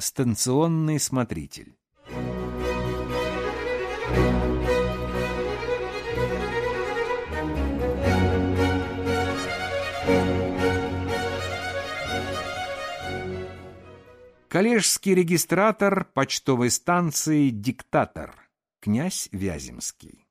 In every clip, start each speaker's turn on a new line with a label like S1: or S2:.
S1: Станционный смотритель. Коллежский регистратор почтовой станции «Диктатор», князь Вяземский.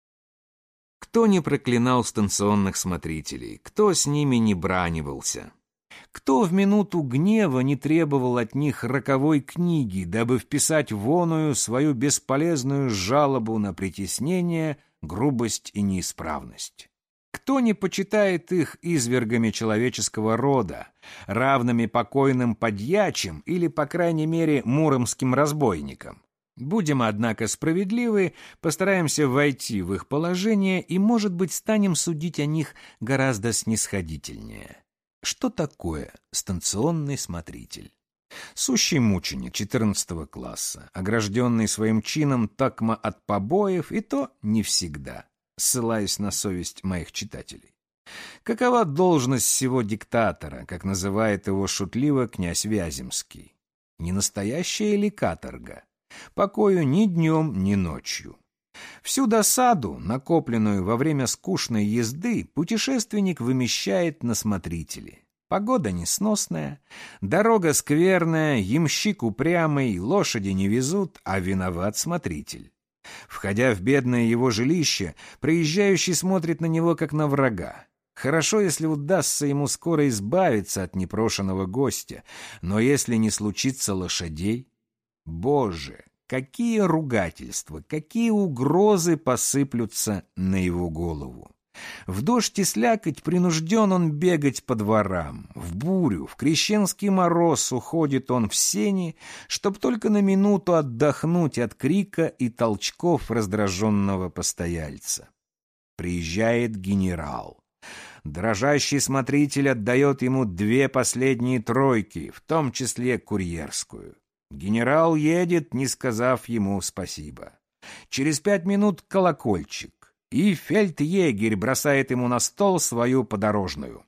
S1: Кто не проклинал станционных смотрителей, кто с ними не бранивался? Кто в минуту гнева не требовал от них роковой книги, дабы вписать в оную свою бесполезную жалобу на притеснение, грубость и неисправность? Кто не почитает их извергами человеческого рода, равными покойным подьячим или, по крайней мере, муромским разбойникам? Будем, однако, справедливы, постараемся войти в их положение и, может быть, станем судить о них гораздо снисходительнее. Что такое станционный смотритель? Сущий мученик 14 класса, огражденный своим чином токмо от побоев, и то не всегда, ссылаясь на совесть моих читателей. Какова должность сего диктатора, как называет его шутливо князь Вяземский? Не настоящая ли каторга? Покою ни днем, ни ночью. Всю досаду, накопленную во время скучной езды, путешественник вымещает на смотрителе. Погода несносная, дорога скверная, ямщик упрямый, лошади не везут, а виноват смотритель. Входя в бедное его жилище, проезжающий смотрит на него как на врага. Хорошо, если удастся ему скоро избавиться от непрошенного гостя, но если не случится лошадей... Боже, какие ругательства, какие угрозы посыплются на его голову! В дождь и слякоть принужден он бегать по дворам, в бурю, в крещенский мороз уходит он в сени, чтоб только на минуту отдохнуть от крика и толчков раздраженного постояльца. Приезжает генерал. Дрожащий смотритель отдает ему 2 последние тройки, в том числе курьерскую. Генерал едет, не сказав ему спасибо. Через 5 минут колокольчик, и фельдъегерь бросает ему на стол свою подорожную.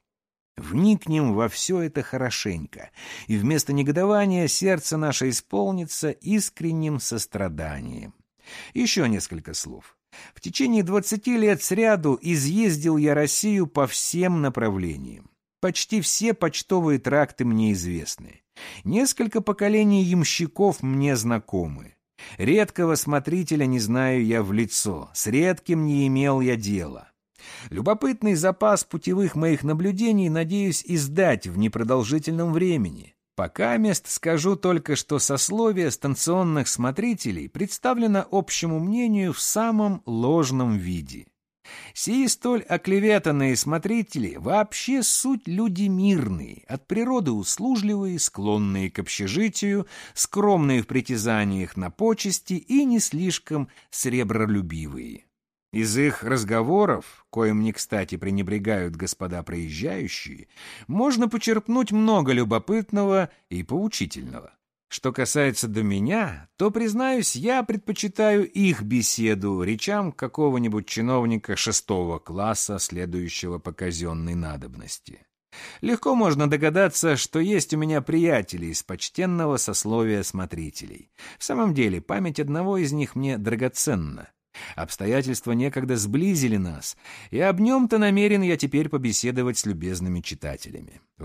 S1: Вникнем во все это хорошенько, и вместо негодования сердце наше исполнится искренним состраданием. Еще несколько слов. В течение 20 лет сряду изъездил я Россию по всем направлениям. Почти все почтовые тракты мне известны. Несколько поколений ямщиков мне знакомы. Редкого смотрителя не знаю я в лицо, с редким не имел я дела. Любопытный запас путевых моих наблюдений надеюсь издать в непродолжительном времени. Покамест скажу только, что сословие станционных смотрителей представлено общему мнению в самом ложном виде. Сии столь оклеветанные смотрители вообще суть люди мирные, от природы услужливые, склонные к общежитию, скромные в притязаниях на почести и не слишком сребролюбивые. Из их разговоров, коим не кстати пренебрегают господа проезжающие, можно почерпнуть много любопытного и поучительного. Что касается до меня, то, признаюсь, я предпочитаю их беседу речам какого-нибудь чиновника 6 класса, следующего по казенной надобности. Легко можно догадаться, что есть у меня приятели из почтенного сословия смотрителей. В самом деле, память одного из них мне драгоценна. Обстоятельства некогда сблизили нас, и об нем-то намерен я теперь побеседовать с любезными читателями. В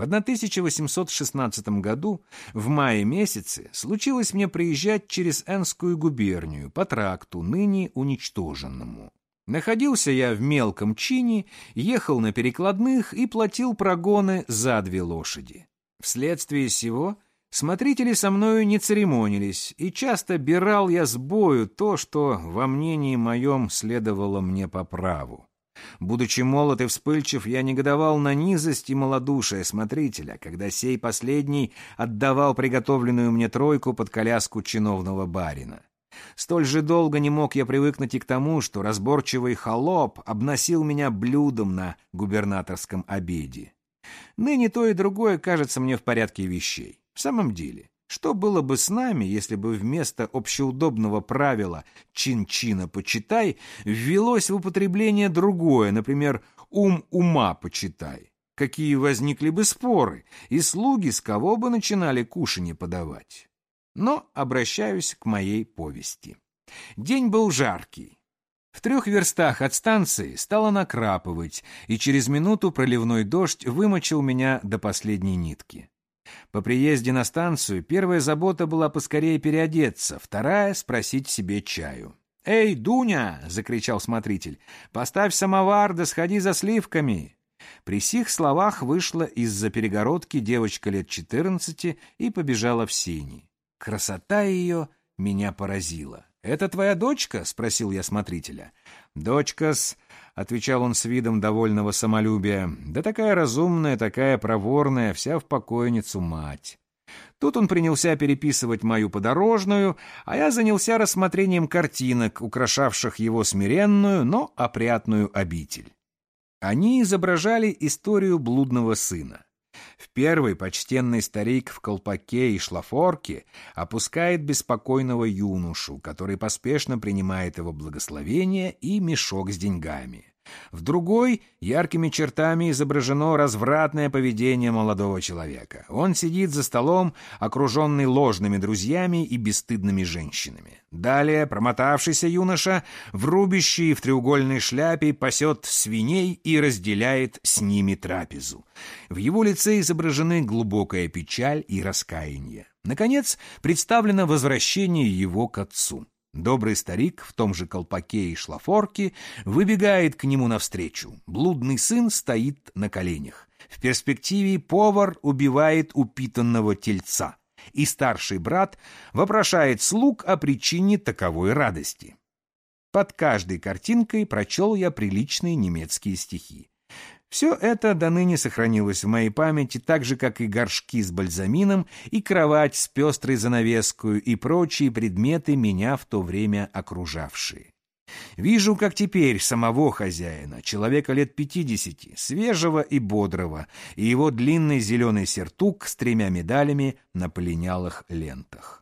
S1: 1816 году, в мае месяце, случилось мне приезжать через Энскую губернию по тракту, ныне уничтоженному. Находился я в мелком чине, ехал на перекладных и платил прогоны за 2 лошади. Вследствие сего смотрители со мною не церемонились, и часто бирал я с бою то, что во мнении моем следовало мне по праву. Будучи молод и вспыльчив, я негодовал на низость и малодушие смотрителя, когда сей последний отдавал приготовленную мне тройку под коляску чиновного барина. Столь же долго не мог я привыкнуть и к тому, что разборчивый холоп обносил меня блюдом на губернаторском обеде. Ныне то и другое кажется мне в порядке вещей. В самом деле, что было бы с нами, если бы вместо общеудобного правила «чин-чина почитай» ввелось в употребление другое, например, «ум ума почитай»? Какие возникли бы споры, и слуги с кого бы начинали кушанье подавать? Но обращаюсь к моей повести. День был жаркий. В 3 верстах от станции стало накрапывать, и через минуту проливной дождь вымочил меня до последней нитки. По приезде на станцию первая забота была поскорее переодеться, вторая — спросить себе чаю. «Эй, Дуня!» — закричал смотритель. «Поставь самовар, да сходи за сливками!» При сих словах вышла из-за перегородки девочка лет 14 и побежала в сени. Красота ее меня поразила. «Это твоя дочка?» — спросил я смотрителя. «Дочка-с», — отвечал он с видом довольного самолюбия, «да такая разумная, такая проворная, вся в покойницу мать». Тут он принялся переписывать мою подорожную, а я занялся рассмотрением картинок, украшавших его смиренную, но опрятную обитель. Они изображали историю блудного сына. В первой почтенный старик в колпаке и шлафорке опускает беспокойного юношу, который поспешно принимает его благословение и мешок с деньгами. В другой яркими чертами изображено развратное поведение молодого человека. Он сидит за столом, окруженный ложными друзьями и бесстыдными женщинами. Далее промотавшийся юноша в рубище и в треугольной шляпе пасет свиней и разделяет с ними трапезу. В его лице изображены глубокая печаль и раскаяние. Наконец, представлено возвращение его к отцу. Добрый старик в том же колпаке и шлафорке выбегает к нему навстречу. Блудный сын стоит на коленях. В перспективе повар убивает упитанного тельца, и старший брат вопрошает слуг о причине таковой радости. Под каждой картинкой прочел я приличные немецкие стихи. Все это до ныне сохранилось в моей памяти, так же, как и горшки с бальзамином, и кровать с пестрой занавескою, и прочие предметы, меня в то время окружавшие. Вижу, как теперь самого хозяина, человека лет 50, свежего и бодрого, и его длинный зеленый сертук с 3 медалями на полинялых лентах.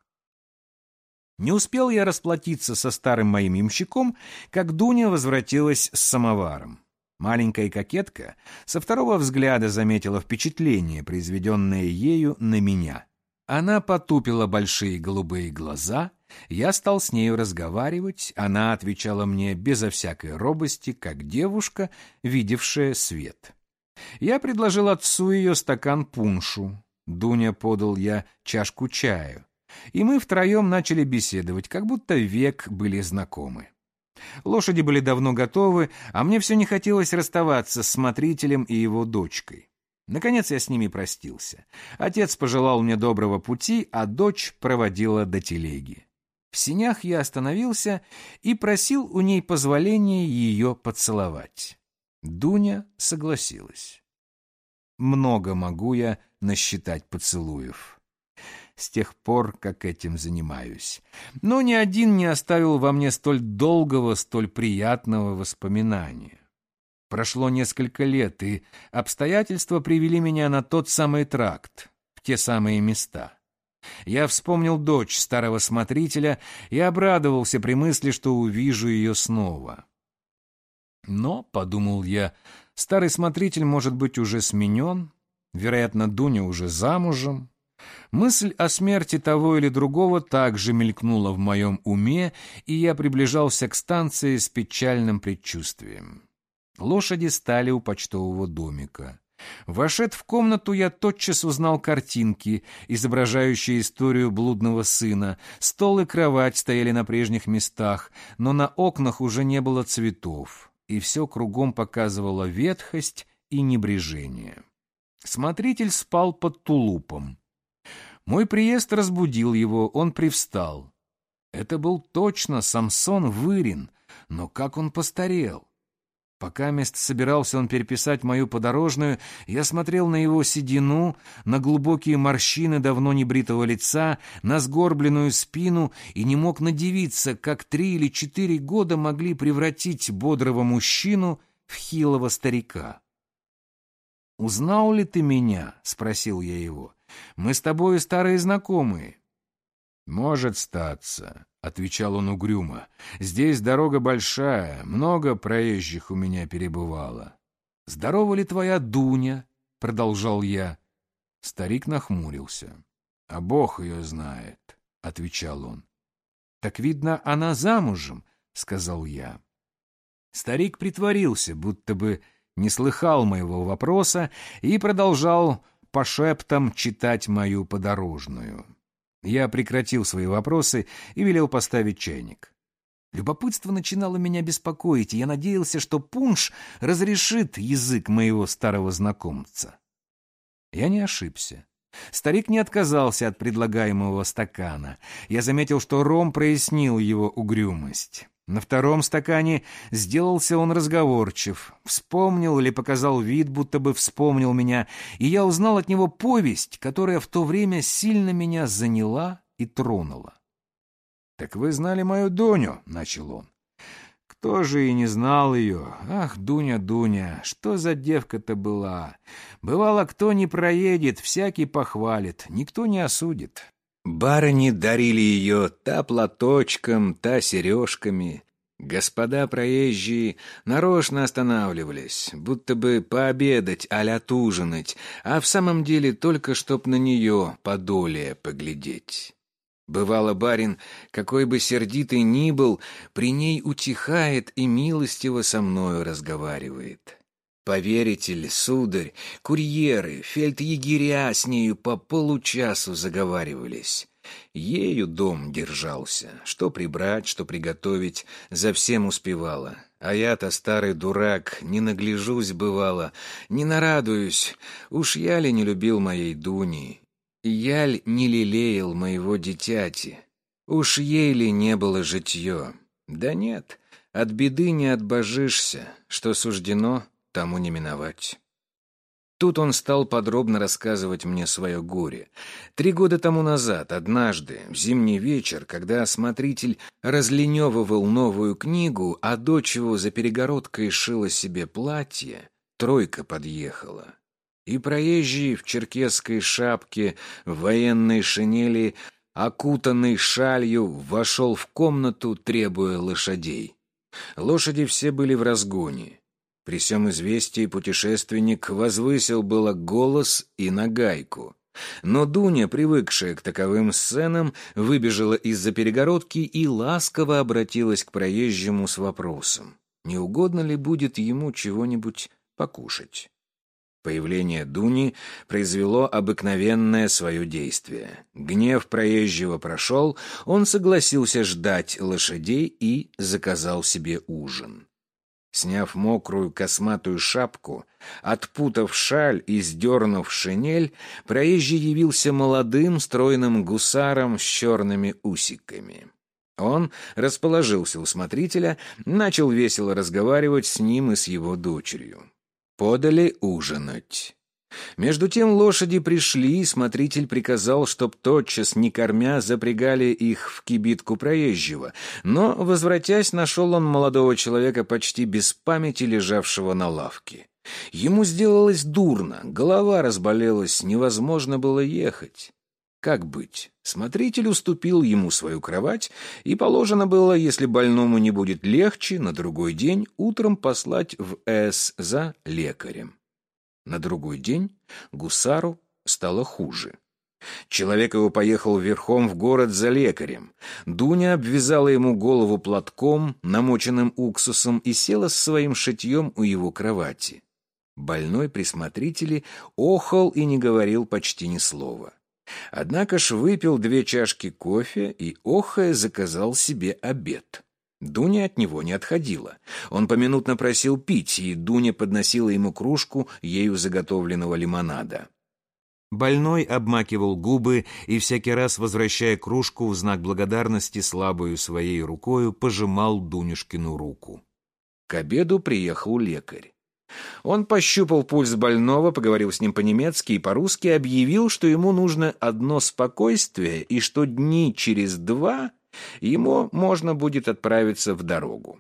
S1: Не успел я расплатиться со старым моим ямщиком, как Дуня возвратилась с самоваром. Маленькая кокетка со второго взгляда заметила впечатление, произведенное ею на меня. Она потупила большие голубые глаза, я стал с нею разговаривать, она отвечала мне безо всякой робости, как девушка, видевшая свет. Я предложил отцу ее стакан пуншу, Дуня подал я чашку чаю, и мы втроем начали беседовать, как будто век были знакомы. Лошади были давно готовы, а мне все не хотелось расставаться с смотрителем и его дочкой. Наконец я с ними простился. Отец пожелал мне доброго пути, а дочь проводила до телеги. В сенях я остановился и просил у ней позволения ее поцеловать. Дуня согласилась. Много могу я насчитать поцелуев с тех пор, как этим занимаюсь. Но ни один не оставил во мне столь долгого, столь приятного воспоминания. Прошло несколько лет, и обстоятельства привели меня на тот самый тракт, в те самые места. Я вспомнил дочь старого смотрителя и обрадовался при мысли, что увижу ее снова. Но, подумал я, старый смотритель может быть уже сменен, вероятно, Дуня уже замужем. Мысль о смерти того или другого также мелькнула в моем уме, и я приближался к станции с печальным предчувствием. Лошади стали у почтового домика. Вошед в комнату, я тотчас узнал картинки, изображающие историю блудного сына. Стол и кровать стояли на прежних местах, но на окнах уже не было цветов, и все кругом показывало ветхость и небрежение. Смотритель спал под тулупом. Мой приезд разбудил его, он привстал. Это был точно Самсон Вырин, но как он постарел! Пока мест собирался он переписать мою подорожную, я смотрел на его седину, на глубокие морщины давно небритого лица, на сгорбленную спину и не мог надивиться, как 3 или 4 года могли превратить бодрого мужчину в хилого старика. «Узнал ли ты меня?» — спросил я его. «Мы с тобою старые знакомые». «Может статься», — отвечал он угрюмо. «Здесь дорога большая, много проезжих у меня перебывало». «Здорова ли твоя Дуня?» — продолжал я. Старик нахмурился. «А Бог ее знает», отвечал он. «Так, видно, она замужем», — сказал я. Старик притворился, будто бы не слыхал моего вопроса и продолжал по шептам читать мою подорожную. Я прекратил свои вопросы и велел поставить чайник. Любопытство начинало меня беспокоить, и я надеялся, что пунш разрешит язык моего старого знакомца. Я не ошибся. Старик не отказался от предлагаемого стакана. Я заметил, что ром прояснил его угрюмость. На втором стакане сделался он разговорчив, вспомнил или показал вид, будто бы вспомнил меня, и я узнал от него повесть, которая в то время сильно меня заняла и тронула. «Так вы знали мою Дуню?» — начал он. «Кто же и не знал ее? Ах, Дуня, Дуня, что за девка-то была! Бывало, кто не проедет, всякий похвалит, никто не осудит. Барыни дарили ее та платочком, та сережками. Господа проезжие нарочно останавливались, будто бы пообедать а-ля тужинать, а в самом деле только чтоб на нее подолее поглядеть. Бывало, барин, какой бы сердитый ни был, при ней утихает и милостиво со мною разговаривает. Поверите ли, сударь, курьеры, фельдъегеря с нею по получасу заговаривались. Ею дом держался, что прибрать, что приготовить, за всем успевала. А я-то, старый дурак, не нагляжусь, бывало, не нарадуюсь, уж я ли не любил моей Дуни. Яль не лелеял моего дитяти, уж ей ли не было житье. Да нет, от беды не отбожишься, что суждено, тому не миновать. Тут он стал подробно рассказывать мне свое горе. 3 года тому назад, однажды, в зимний вечер, когда смотритель разлиневывал новую книгу, а дочь его за перегородкой шила себе платье, тройка подъехала. И проезжий в черкесской шапке, в военной шинели, окутанный шалью, вошел в комнату, требуя лошадей. Лошади все были в разгоне. При сём известии путешественник возвысил было голос и нагайку. Но Дуня, привыкшая к таковым сценам, выбежала из-за перегородки и ласково обратилась к проезжему с вопросом, не угодно ли будет ему чего-нибудь покушать. Появление Дуни произвело обыкновенное свое действие. Гнев проезжего прошел, он согласился ждать лошадей и заказал себе ужин. Сняв мокрую косматую шапку, отпутав шаль и сдернув шинель, проезжий явился молодым стройным гусаром с черными усиками. Он расположился у смотрителя, начал весело разговаривать с ним и с его дочерью. Подали ужинать. Между тем лошади пришли, и смотритель приказал, чтоб тотчас, не кормя, запрягали их в кибитку проезжего. Но, возвратясь, нашел он молодого человека почти без памяти, лежавшего на лавке. Ему сделалось дурно, голова разболелась, невозможно было ехать. Как быть? Смотритель уступил ему свою кровать, и положено было, если больному не будет легче, на другой день утром послать в С за лекарем. На другой день гусару стало хуже. Человек его поехал верхом в город за лекарем. Дуня обвязала ему голову платком, намоченным уксусом, и села с своим шитьем у его кровати. Больной при смотрителе охал и не говорил почти ни слова. Однако ж выпил 2 чашки кофе и, охая, заказал себе обед. Дуня от него не отходила. Он поминутно просил пить, и Дуня подносила ему кружку ею заготовленного лимонада. Больной обмакивал губы и, всякий раз возвращая кружку, в знак благодарности слабою своей рукою пожимал Дунюшкину руку. К обеду приехал лекарь. Он пощупал пульс больного, поговорил с ним по-немецки и по-русски, объявил, что ему нужно одно спокойствие и что дни через 2 ему можно будет отправиться в дорогу.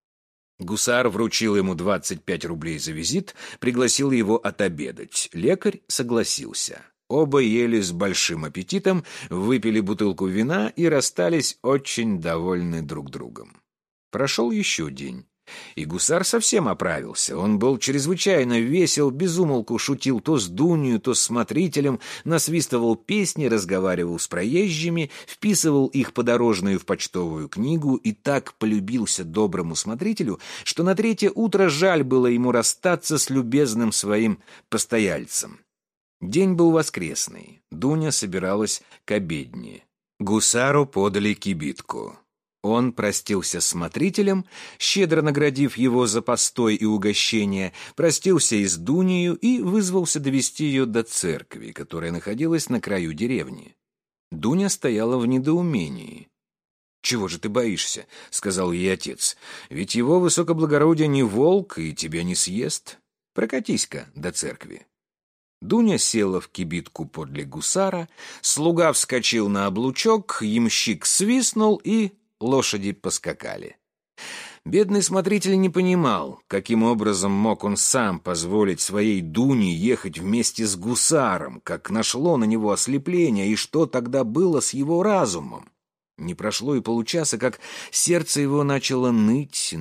S1: Гусар вручил ему 25 рублей за визит, пригласил его отобедать. Лекарь согласился. Оба ели с большим аппетитом, выпили бутылку вина и расстались очень довольны друг другом. Прошел еще день. И гусар совсем оправился. Он был чрезвычайно весел, без умолку шутил то с Дунью, то с смотрителем, насвистывал песни, разговаривал с проезжими, вписывал их подорожную в почтовую книгу и так полюбился доброму смотрителю, что на третье утро жаль было ему расстаться с любезным своим постояльцем. День был воскресный. Дуня собиралась к обедне. Гусару подали кибитку. Он простился с смотрителем, щедро наградив его за постой и угощение, простился и с Дунею и вызвался довести ее до церкви, которая находилась на краю деревни. Дуня стояла в недоумении. «Чего же ты боишься?» — сказал ей отец. «Ведь его высокоблагородие не волк и тебя не съест. Прокатись-ка до церкви». Дуня села в кибитку подле гусара, слуга вскочил на облучок, ямщик свистнул, и лошади поскакали. Бедный смотритель не понимал, каким образом мог он сам позволить своей Дуне ехать вместе с гусаром, как нашло на него ослепление, и что тогда было с его разумом. Не прошло и получаса, как сердце его начало ныть,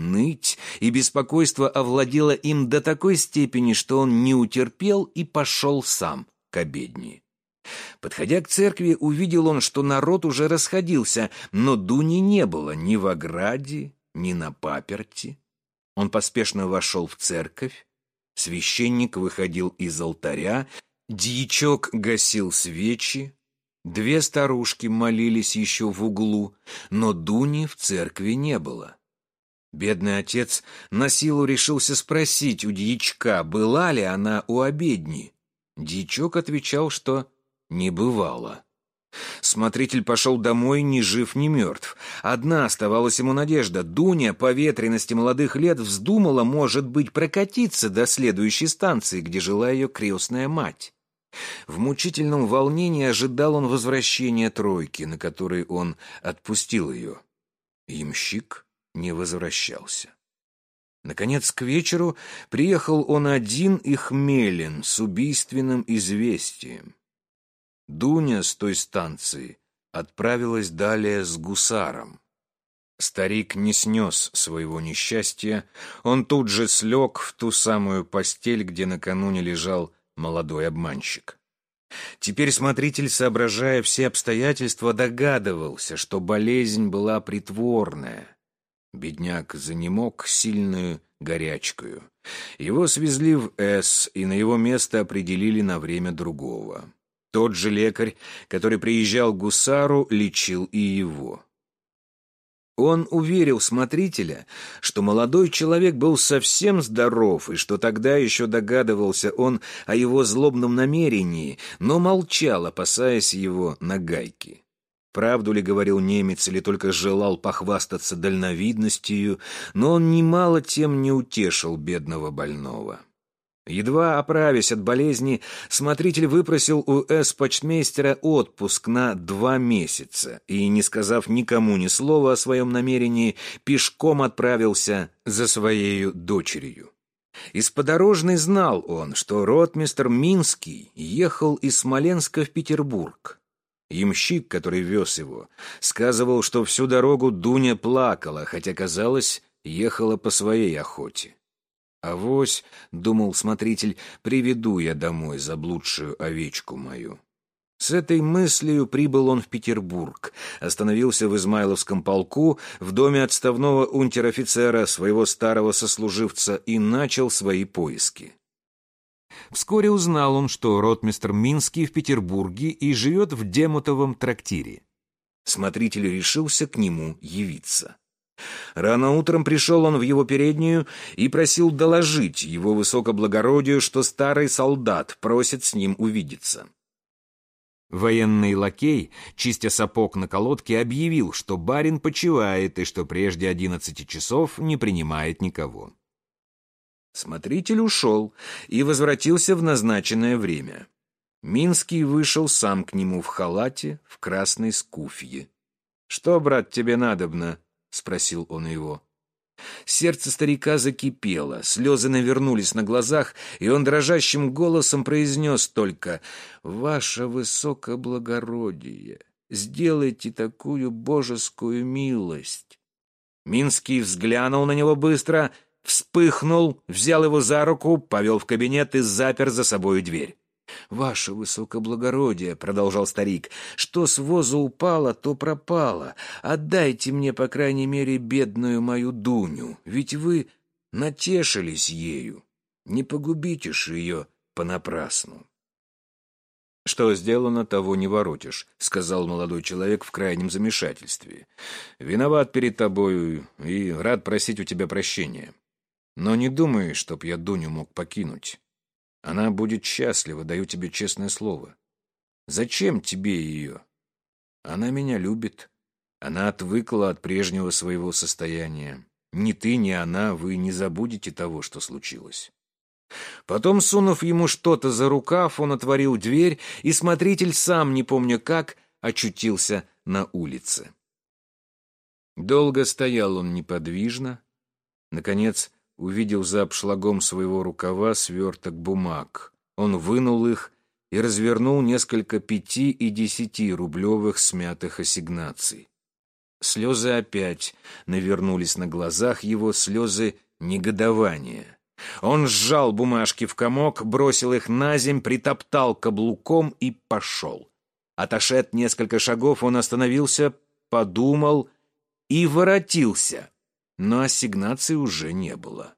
S1: и беспокойство овладело им до такой степени, что он не утерпел и пошел сам к обедне. Подходя к церкви, увидел он, что народ уже расходился, но Дуни не было ни в ограде, ни на паперти. Он поспешно вошел в церковь. Священник выходил из алтаря, дьячок гасил свечи. Две старушки молились еще в углу, но Дуни в церкви не было. Бедный отец на силу решился спросить у дьячка, была ли она у обедни. Дьячок отвечал, что не бывало. Смотритель пошел домой ни жив, ни мертв. Одна оставалась ему надежда. Дуня по ветрености молодых лет вздумала, может быть, прокатиться до следующей станции, где жила ее крестная мать. В мучительном волнении ожидал он возвращения тройки, на которой он отпустил ее. Ямщик не возвращался. Наконец, к вечеру приехал он один и хмелен с убийственным известием. Дуня с той станции отправилась далее с гусаром. Старик не снес своего несчастья, он тут же слег в ту самую постель, где накануне лежал молодой обманщик. Теперь смотритель, соображая все обстоятельства, догадывался, что болезнь была притворная. Бедняк занемог сильную горячкою. Его свезли в С, и на его место определили на время другого. Тот же лекарь, который приезжал к гусару, лечил и его. Он уверил смотрителя, что молодой человек был совсем здоров, и что тогда еще догадывался он о его злобном намерении, но молчал, опасаясь его нагайки. Правду ли говорил немец, или только желал похвастаться дальновидностью, но он немало тем не утешил бедного больного. Едва оправясь от болезни, смотритель выпросил у почтмейстера отпуск на 2 месяца и, не сказав никому ни слова о своем намерении, пешком отправился за своею дочерью. Из подорожной знал он, что ротмистр Минский ехал из Смоленска в Петербург. Ямщик, который вез его, сказывал, что всю дорогу Дуня плакала, хотя, казалось, ехала по своей охоте. «Авось, — думал смотритель, — приведу я домой заблудшую овечку мою». С этой мыслью прибыл он в Петербург, остановился в Измайловском полку, в доме отставного унтер-офицера, своего старого сослуживца, и начал свои поиски. Вскоре узнал он, что ротмистр Минский в Петербурге и живет в Демутовом трактире. Смотритель решился к нему явиться. Рано утром пришел он в его переднюю и просил доложить его высокоблагородию, что старый солдат просит с ним увидеться. Военный лакей, чистя сапог на колодке, объявил, что барин почивает и что прежде 11 часов не принимает никого. Смотритель ушел и возвратился в назначенное время. Минский вышел сам к нему в халате, в красной скуфье. «Что, брат, тебе надобно?» — спросил он его. Сердце старика закипело, слезы навернулись на глазах, и он дрожащим голосом произнес только: «Ваше высокоблагородие, сделайте такую божескую милость». Минский взглянул на него быстро, вспыхнул, взял его за руку, повел в кабинет и запер за собою дверь. «Ваше высокоблагородие», — продолжал старик, — «что с воза упало, то пропало. Отдайте мне, по крайней мере, бедную мою Дуню, ведь вы натешились ею. Не погубите ж ее понапрасну». «Что сделано, того не воротишь», — сказал молодой человек в крайнем замешательстве. «Виноват перед тобою и рад просить у тебя прощения. Но не думай, чтоб я Дуню мог покинуть. Она будет счастлива, даю тебе честное слово. Зачем тебе ее? Она меня любит. Она отвыкла от прежнего своего состояния. Ни ты, ни она, вы не забудете того, что случилось». Потом, сунув ему что-то за рукав, он отворил дверь, и смотритель, сам не помня как, очутился на улице. Долго стоял он неподвижно. Наконец увидел за обшлагом своего рукава сверток бумаг. Он вынул их и развернул несколько 5- и 10-рублевых смятых ассигнаций. Слезы опять навернулись на глазах его, слезы негодования. Он сжал бумажки в комок, бросил их на земь, притоптал каблуком и пошел. Отошед несколько шагов, он остановился, подумал и воротился, но ассигнаций уже не было.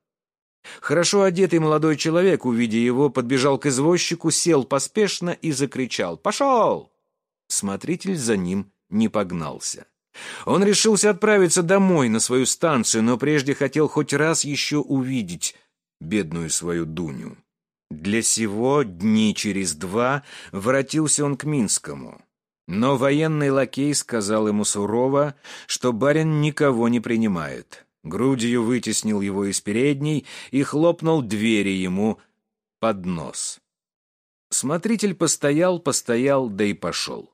S1: Хорошо одетый молодой человек, увидя его, подбежал к извозчику, сел поспешно и закричал: «Пошел!» Смотритель за ним не погнался. Он решился отправиться домой, на свою станцию, но прежде хотел хоть раз еще увидеть бедную свою Дуню. Для сего дни через 2 воротился он к Минскому. Но военный лакей сказал ему сурово, что барин никого не принимает. Грудью вытеснил его из передней и хлопнул двери ему под нос. Смотритель постоял, да и пошел.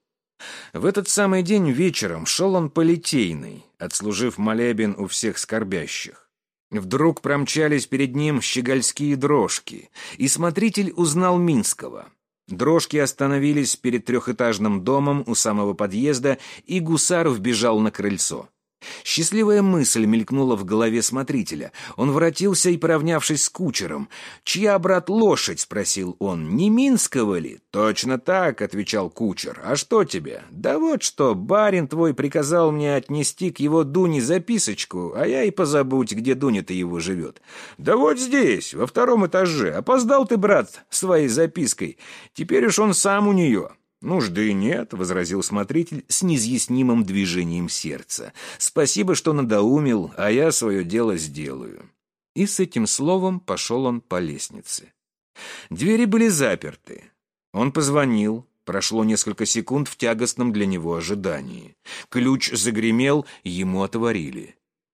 S1: В этот самый день вечером шел он по Литейной, отслужив молебен у всех скорбящих. Вдруг промчались перед ним щегольские дрожки, и смотритель узнал Минского. Дрожки остановились перед 3-этажным домом у самого подъезда, и гусар вбежал на крыльцо. Счастливая мысль мелькнула в голове смотрителя. Он воротился и, поравнявшись с кучером: «Чья, брат, лошадь?» — спросил он. «Не Минского ли?» «Точно так», — отвечал кучер. «А что тебе?» «Да вот что, барин твой приказал мне отнести к его Дуне записочку, а я и позабудь, где Дуня-то его живет». «Да вот здесь, во 2-м этаже. Опоздал ты, брат, своей запиской. Теперь уж он сам у нее». «Нужды нет», — возразил смотритель с неизъяснимым движением сердца. «Спасибо, что надоумил, а я свое дело сделаю». И с этим словом пошел он по лестнице. Двери были заперты. Он позвонил. Прошло несколько секунд в тягостном для него ожидании. Ключ загремел, ему отворили.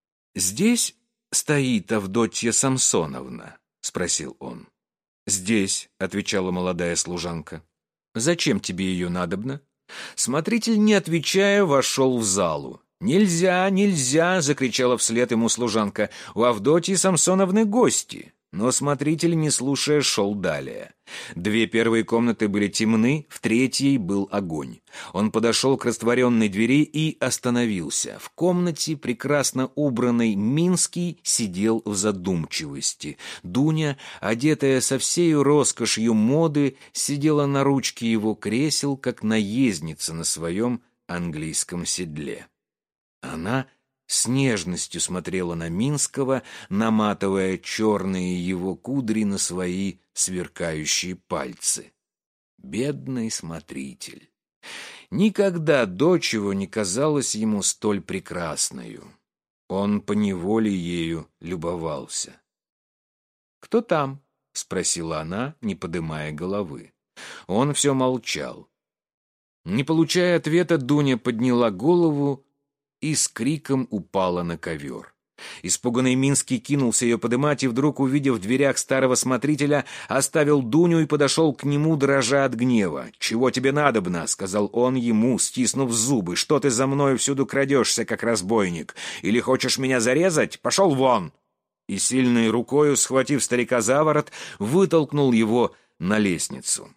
S1: «Здесь стоит Авдотья Самсоновна?» — спросил он. «Здесь», — отвечала молодая служанка. «Зачем тебе ее надобно?» Смотритель, не отвечая, вошел в залу. «Нельзя, нельзя!» — закричала вслед ему служанка. «У Авдотьи Самсоновны гости!» Но смотритель, не слушая, шел далее. 2 первые комнаты были темны, в 3-й был огонь. Он подошел к растворенной двери и остановился. В комнате, прекрасно убранный, Минский сидел в задумчивости. Дуня, одетая со всею роскошью моды, сидела на ручке его кресел, как наездница на своем английском седле. Она с нежностью смотрела на Минского, наматывая черные его кудри на свои сверкающие пальцы. Бедный смотритель! Никогда дочь его не казалась ему столь прекрасною. Он поневоле ею любовался. «Кто там?» — спросила она, не подымая головы. Он все молчал. Не получая ответа, Дуня подняла голову и с криком упала на ковер. Испуганный Минский кинулся ее подымать и, вдруг, увидев в дверях старого смотрителя, оставил Дуню и подошел к нему, дрожа от гнева. «Чего тебе надобно?» — сказал он ему, стиснув зубы. «Что ты за мною всюду крадешься, как разбойник? Или хочешь меня зарезать? Пошел вон!» И сильной рукою, схватив старика за ворот, вытолкнул его на лестницу.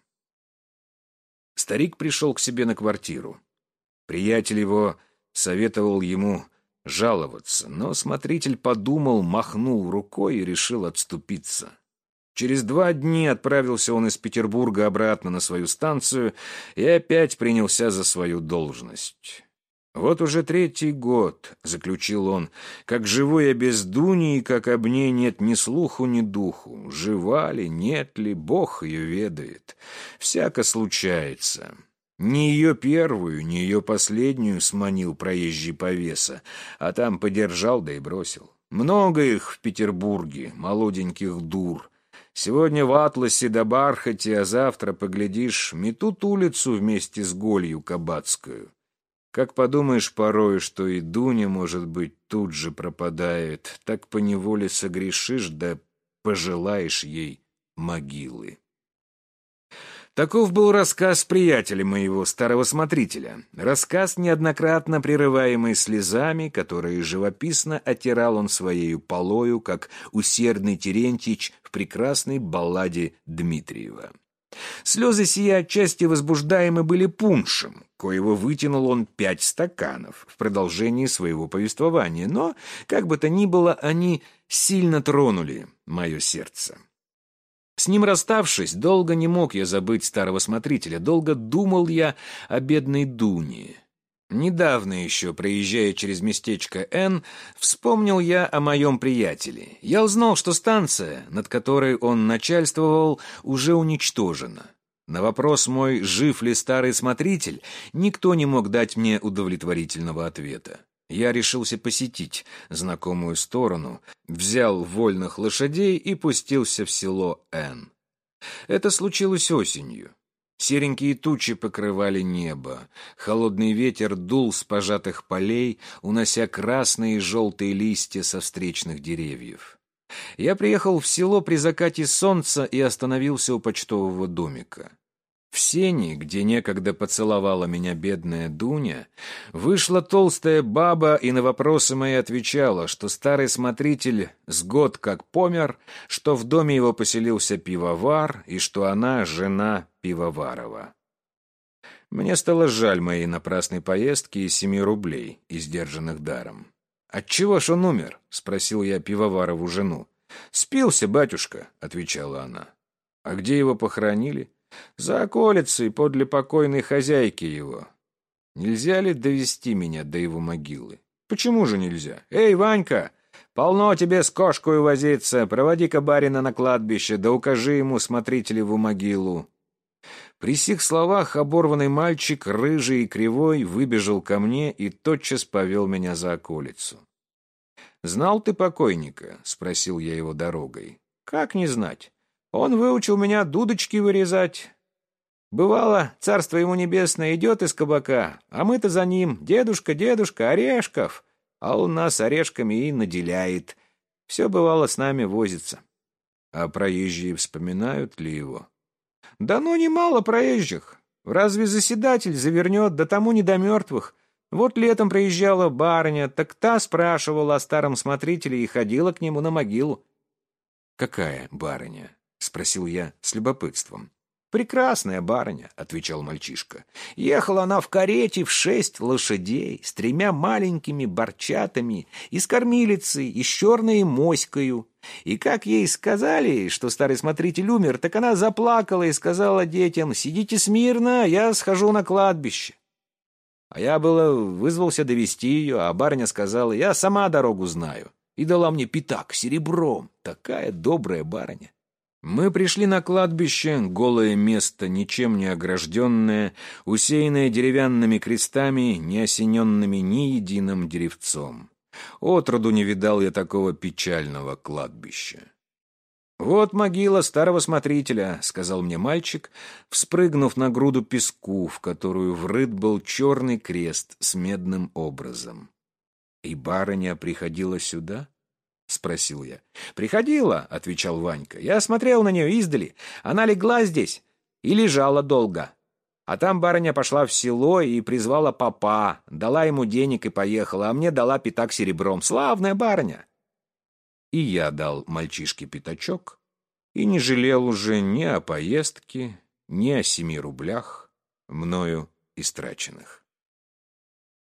S1: Старик пришел к себе на квартиру. Приятель его советовал ему жаловаться, но смотритель подумал, махнул рукой и решил отступиться. Через 2 дня отправился он из Петербурга обратно на свою станцию и опять принялся за свою должность. «Вот уже 3-й год», — заключил он, — «как живу я без Дуни, и как об ней нет ни слуху, ни духу. Жива ли, нет ли, Бог ее ведает. Всяко случается». Ни ее первую, ни ее последнюю сманил проезжий повеса, а там подержал да и бросил. Много их в Петербурге, молоденьких дур. Сегодня в атласе да бархате, а завтра, поглядишь, метут улицу вместе с голью кабацкую. Как подумаешь порой, что и Дуня, может быть, тут же пропадает, так поневоле согрешишь да пожелаешь ей могилы. Таков был рассказ приятеля моего, старого смотрителя. Рассказ, неоднократно прерываемый слезами, которые живописно отирал он своею полою, как усердный Терентьич в прекрасной балладе Дмитриева. Слезы сия отчасти возбуждаемы были пуншем, коего вытянул он 5 стаканов в продолжении своего повествования, но, как бы то ни было, они сильно тронули мое сердце. С ним расставшись, долго не мог я забыть старого смотрителя, долго думал я о бедной Дуне. Недавно еще, проезжая через местечко Н, вспомнил я о моем приятеле. Я узнал, что станция, над которой он начальствовал, уже уничтожена. На вопрос мой, жив ли старый смотритель, никто не мог дать мне удовлетворительного ответа. Я решился посетить знакомую сторону, взял вольных лошадей и пустился в село Н. Это случилось осенью. Серенькие тучи покрывали небо, холодный ветер дул с пожатых полей, унося красные и желтые листья со встречных деревьев. Я приехал в село при закате солнца и остановился у почтового домика. В сени, где некогда поцеловала меня бедная Дуня, вышла толстая баба и на вопросы мои отвечала, что старый смотритель с год как помер, что в доме его поселился пивовар и что она жена пивоварова. Мне стало жаль моей напрасной поездки и 7 рублей, издержанных даром. «Отчего ж он умер?» — спросил я пивоварову жену. «Спился, батюшка», — отвечала она. «А где его похоронили?» «За околицей, подле покойной хозяйки его. Нельзя ли довести меня до его могилы?» «Почему же нельзя? Эй, Ванька, полно тебе с кошкой возиться, проводи-ка барина на кладбище, да укажи ему смотрителеву могилу». При сих словах оборванный мальчик, рыжий и кривой, выбежал ко мне и тотчас повел меня за околицу. «Знал ты покойника?» — спросил я его дорогой. «Как не знать? Он выучил меня дудочки вырезать. Бывало, царство ему небесное, идет из кабака, а мы-то за ним: дедушка, дедушка, орешков, а он нас орешками и наделяет. Все бывало с нами возится». «А проезжие вспоминают ли его?» «Да ну, немало проезжих. Разве заседатель завернет, да тому не до мертвых. Вот летом приезжала барыня, так та спрашивала о старом смотрителе и ходила к нему на могилу». «Какая барыня?» — спросил я с любопытством. «Прекрасная барыня», — отвечал мальчишка. «Ехала она в карете в 6 лошадей, с 3 маленькими борчатами, и с кормилицей, и с черной моською. И как ей сказали, что старый смотритель умер, так она заплакала и сказала детям: сидите смирно, я схожу на кладбище. А я было вызвался довести ее, а барыня сказала: я сама дорогу знаю, и дала мне пятак серебром. Такая добрая барыня». Мы пришли на кладбище, голое место, ничем не огражденное, усеянное деревянными крестами, не осененными ни единым деревцом. Отроду не видал я такого печального кладбища. «Вот могила старого смотрителя», — сказал мне мальчик, вспрыгнув на груду песку, в которую врыт был черный крест с медным образом. «И барыня приходила сюда?» — спросил я. «Приходила», — отвечал Ванька. «Я смотрел на нее издали. Она легла здесь и лежала долго. А там барыня пошла в село и призвала попа, дала ему денег и поехала, а мне дала пятак серебром. Славная барыня». И я дал мальчишке пятачок и не жалел уже ни о поездке, ни о 7 рублях, мною истраченных.